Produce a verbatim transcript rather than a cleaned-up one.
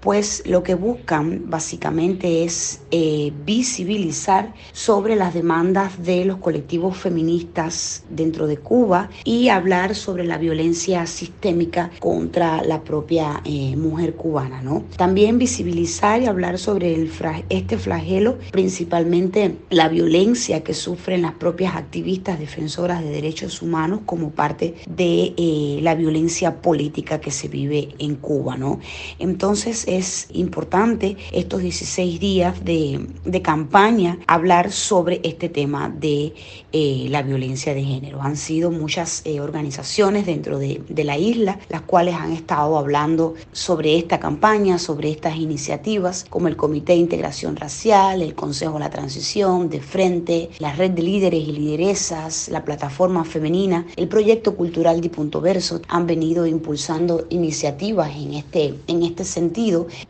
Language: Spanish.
pues lo que buscan básicamente es eh, visibilizar sobre las demandas de los colectivos feministas dentro de Cuba y hablar sobre la violencia sistémica contra la propia eh, mujer cubana, ¿no? También visibilizar y hablar sobre el fra- este flagelo, principalmente la violencia que sufren las propias activistas defensoras de derechos humanos como parte de eh, la violencia política que se vive en Cuba, ¿no? Entonces es importante estos dieciséis días de, de campaña hablar sobre este tema de eh, la violencia de género. Han sido muchas eh, organizaciones dentro de, de la isla las cuales han estado hablando sobre esta campaña, sobre estas iniciativas, como el Comité de Integración Racial, el Consejo de la Transición, De Frente, la Red de Líderes y Lideresas, la Plataforma Femenina, el Proyecto Cultural Di Punto Verso, han venido impulsando iniciativas en este, en este sentido